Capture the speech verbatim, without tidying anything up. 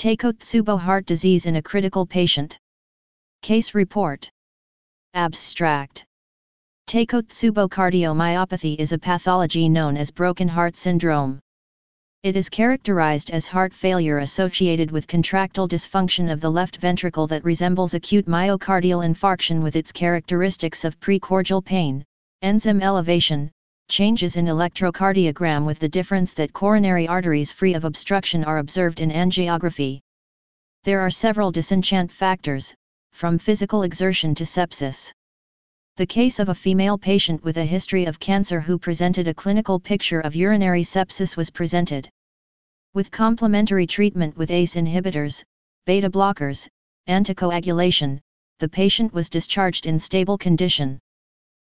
Takotsubo heart disease in a critical patient. Case report. Abstract. Takotsubo cardiomyopathy is a pathology known as broken heart syndrome. It is characterized as heart failure associated with contractile dysfunction of the left ventricle that resembles acute myocardial infarction with its characteristics of precordial pain, enzyme elevation, changes in electrocardiogram with the difference that coronary arteries free of obstruction are observed in angiography. There are several disenchant factors, from physical exertion to sepsis. The case of a female patient with a history of cancer who presented a clinical picture of urinary sepsis was presented. With complementary treatment with A C E inhibitors, beta blockers, anticoagulation, the patient was discharged in stable condition.